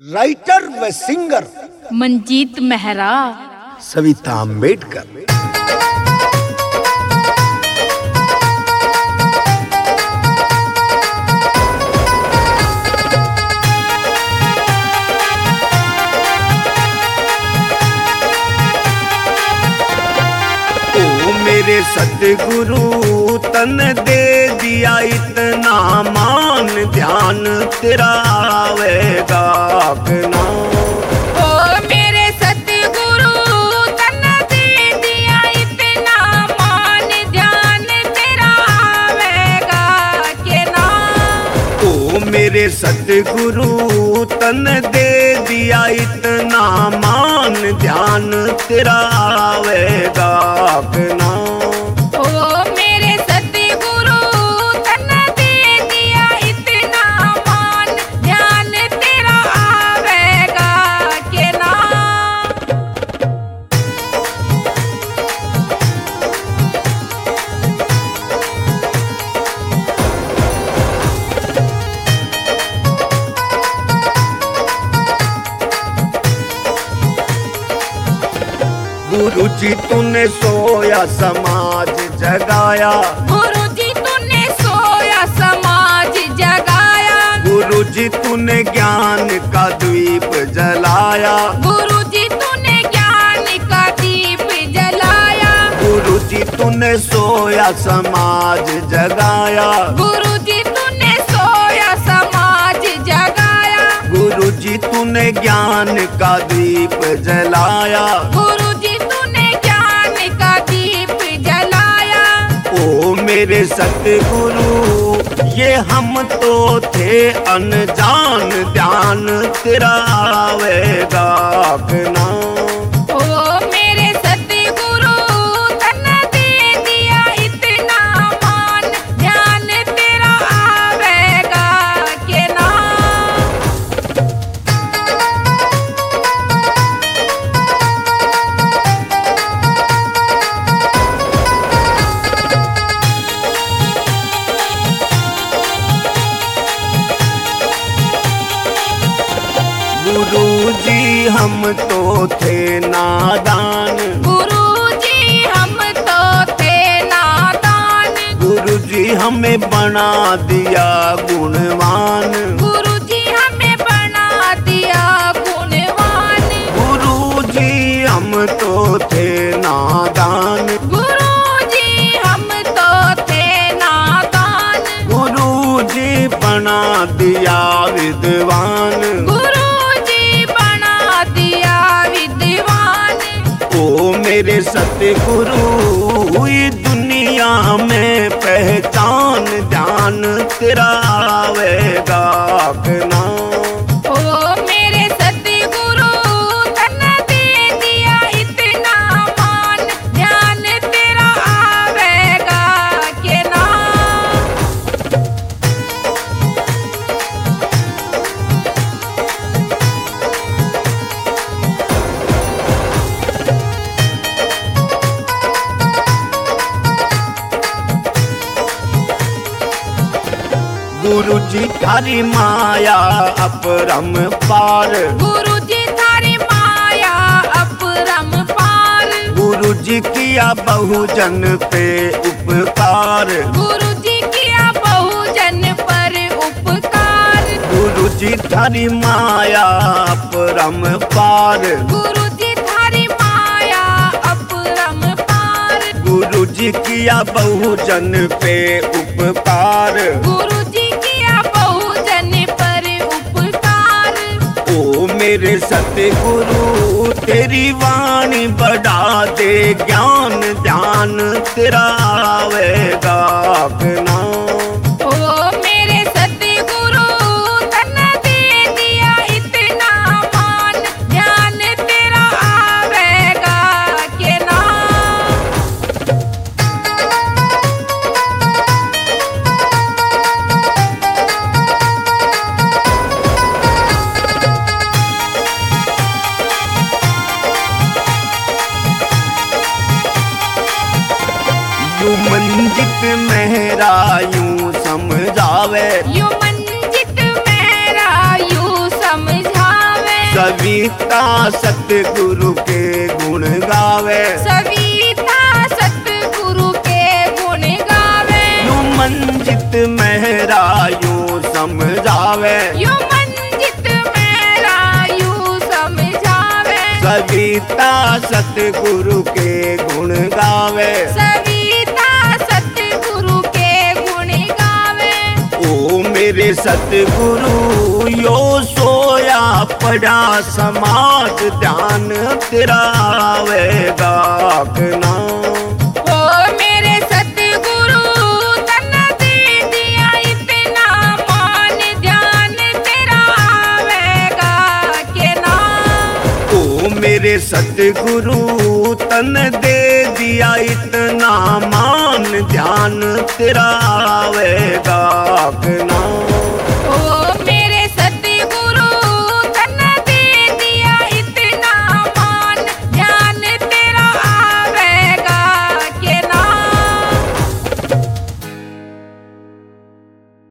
Writer व singer Manjeet Mehra, Savita Ambedkar. ओ मेरे सतगुरु तन दे दिया इतना मान, ध्यान तेरा आवेगा अपना। ओ मेरे सतगुरु तन दे दिया इतना मान, ध्यान तेरा आवेगा के ना। ओ मेरे सतगुरु तन दे दिया इतना मान, ध्यान तेरा आवेगा अपना। ओ मेरे सतगुरु तन दे दिया इतना मान, ध्यान तेरा आवेगा के ना। गुरु जी तूने सोया समाज जगाया, गुरु जी तूने सोया समाज जगाया, गुरु जी तूने ज्ञान का द्वीप जलाया, गुरु जी तूने ज्ञान का दीप जलाया, गुरु जी तूने सोया समाज जगाया, गुरु जी तूने सोया समाज जगाया, गुरु जी तूने ज्ञान का दीप जलाया। गुरु जी तूने ज्ञान का दीप जलाया। ओ मेरे सतगुरु ये हम तो थे अनजान, ध्यान तेरा आवेगा अपना। ओ मेरे सतगुरु तन दे दिया इतना मान, ध्यान तेरा आवेगा के ना। गुरु जी हम तो थे नादान, गुरु जी हम तो थे नादान, गुरु जी हमें बना दिया गुणवान, गुरु जी हमें बना दिया गुणवान, गुरु जी हम तो थे नादान, गुरु जी हम तो थे नादान, गुरु जी बना दिया विद्वान। गुरु जी बना दिया विद्वान। ओ मेरे सतगुरु हुई दुनिया में पहचान, ध्यान तेरा आवेगा अपना। ओ मेरे सतगुरु तन दे दिया इतना मान, ध्यान तेरा आवेगा के ना। गुरु जी थारी माया अपरम पार, गुरु जी थारी माया अपरम पार, गुरु जी किया बहुजन पे उपकार, गुरु जी किया बहुजन पर उपकार, गुरु जी थारी माया अपरम पार, गुरु जी थारी माया अपरम पार, गुरु जी किया बहुजन पे उपकार। गुरु जी किया बहुजन पर उपकार। ओ मेरे सतगुरु तेरी वाणी बढ़ा दे ज्ञान, ध्यान तेरा आवेगा अपना। ओ मेरे सतगुरु तन दे दिया इतना मान, ध्यान तेरा आवेगा के ना। यूं मंजित मेहरा यूं सविता सतगुरु के गुण गावे, सविता सतगुरु के गुण गावे। यूं मंजित मेहरा यूं समझावे, यूं मंजित मेरा यूं समझावे। सविता सतगुरु के गुण गावे, सविता सतगुरु के गुण गावे। ओ मेरे सतगुरु यो सोया पड़ा समाज ध्यान तेरा आवेगा ना। ओ मेरे सतगुरु तन दे दिया इतना मान ध्यान तेरा आवेगा के ना। ओ मेरे सतगुरु तन दे दिया इतना मान ध्यान तेरा आवेगा ना।